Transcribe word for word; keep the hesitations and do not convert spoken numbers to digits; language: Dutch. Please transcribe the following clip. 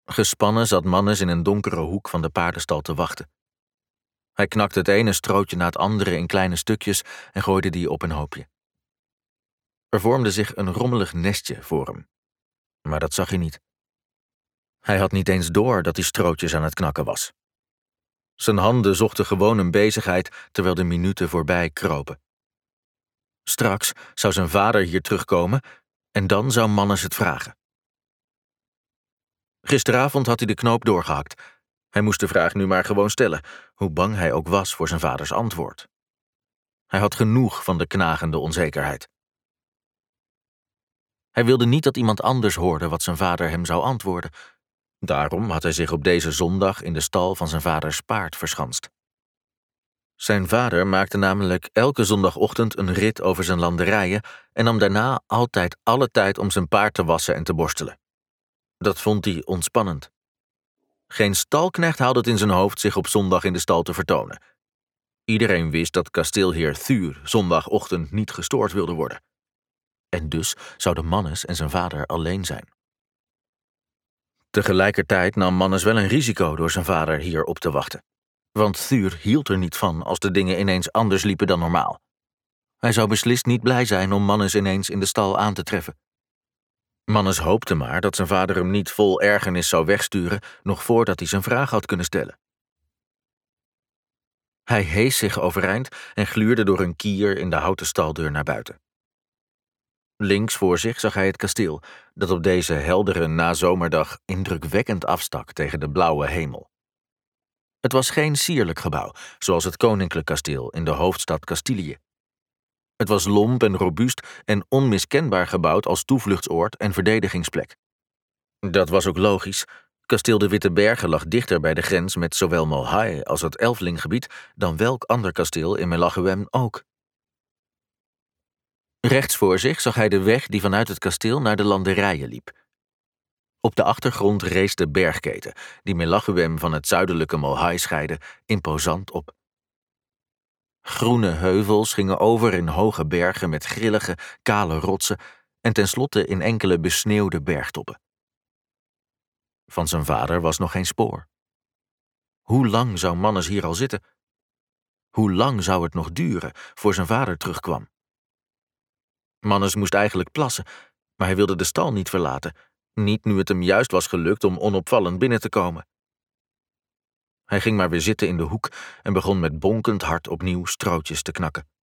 Gespannen zat Mannes in een donkere hoek van de paardenstal te wachten. Hij knakte het ene strootje na het andere in kleine stukjes en gooide die op een hoopje. Er vormde zich een rommelig nestje voor hem, maar dat zag hij niet. Hij had niet eens door dat hij strootjes aan het knakken was. Zijn handen zochten gewoon een bezigheid terwijl de minuten voorbij kropen. Straks zou zijn vader hier terugkomen en dan zou Mannes het vragen. Gisteravond had hij de knoop doorgehakt. Hij moest de vraag nu maar gewoon stellen, hoe bang hij ook was voor zijn vaders antwoord. Hij had genoeg van de knagende onzekerheid. Hij wilde niet dat iemand anders hoorde wat zijn vader hem zou antwoorden. Daarom had hij zich op deze zondag in de stal van zijn vaders paard verschanst. Zijn vader maakte namelijk elke zondagochtend een rit over zijn landerijen en nam daarna altijd alle tijd om zijn paard te wassen en te borstelen. Dat vond hij ontspannend. Geen stalknecht haalde het in zijn hoofd zich op zondag in de stal te vertonen. Iedereen wist dat kasteelheer Thuur zondagochtend niet gestoord wilde worden. En dus zouden Mannes en zijn vader alleen zijn. Tegelijkertijd nam Mannes wel een risico door zijn vader hier op te wachten. Want Thuur hield er niet van als de dingen ineens anders liepen dan normaal. Hij zou beslist niet blij zijn om Mannes ineens in de stal aan te treffen. Mannes hoopte maar dat zijn vader hem niet vol ergernis zou wegsturen, nog voordat hij zijn vraag had kunnen stellen. Hij hees zich overeind en gluurde door een kier in de houten staldeur naar buiten. Links voor zich zag hij het kasteel, dat op deze heldere nazomerdag indrukwekkend afstak tegen de blauwe hemel. Het was geen sierlijk gebouw, zoals het koninklijk kasteel in de hoofdstad Castilië. Het was lomp en robuust en onmiskenbaar gebouwd als toevluchtsoord en verdedigingsplek. Dat was ook logisch. Kasteel de Witte Bergen lag dichter bij de grens met zowel Malhai als het Elflinggebied dan welk ander kasteel in Melachuem ook. Rechts voor zich zag hij de weg die vanuit het kasteel naar de landerijen liep. Op de achtergrond rees de bergketen, die Melachuem van het zuidelijke Malhai scheidde, imposant op. Groene heuvels gingen over in hoge bergen met grillige, kale rotsen en tenslotte in enkele besneeuwde bergtoppen. Van zijn vader was nog geen spoor. Hoe lang zou Mannes hier al zitten? Hoe lang zou het nog duren voor zijn vader terugkwam? Mannes moest eigenlijk plassen, maar hij wilde de stal niet verlaten, niet nu het hem juist was gelukt om onopvallend binnen te komen. Hij ging maar weer zitten in de hoek en begon met bonkend hart opnieuw strootjes te knakken.